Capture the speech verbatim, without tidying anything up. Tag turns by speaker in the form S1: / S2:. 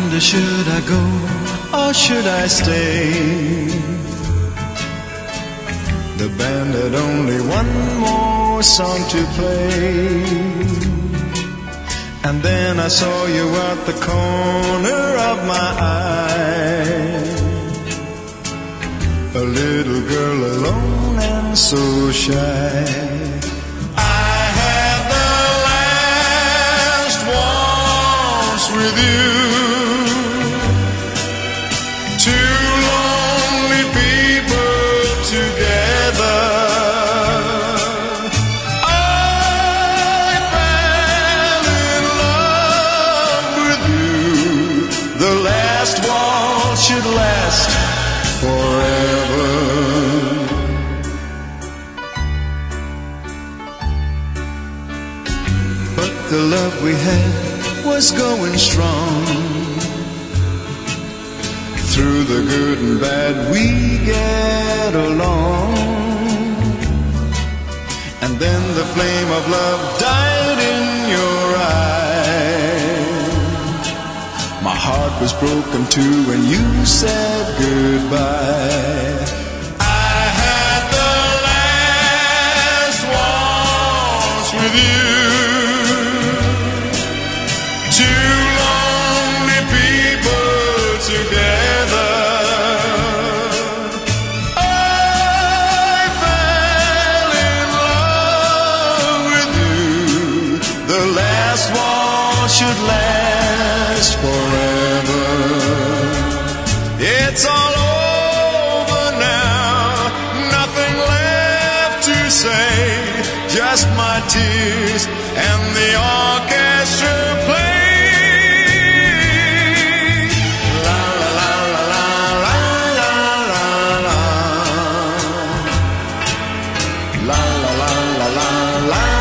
S1: wonder, should I go or should I stay? The band had only one more song to play, and then I saw you at the corner of my eye, a little girl alone and so shy. I had the last waltz with you, two lonely people together. I fell in love with you. The last waltz should last forever. But the love we had was going strong. Through the good and bad we get along. And then the flame of love died in your eyes. My heart was broken too when you said goodbye. I had the last waltz with you, two lonely people together. I fell in love with you. The last waltz should last forever. It's all over now, nothing left to say, just my tears and the orchestra play. La la la la la la la la la la la la la la.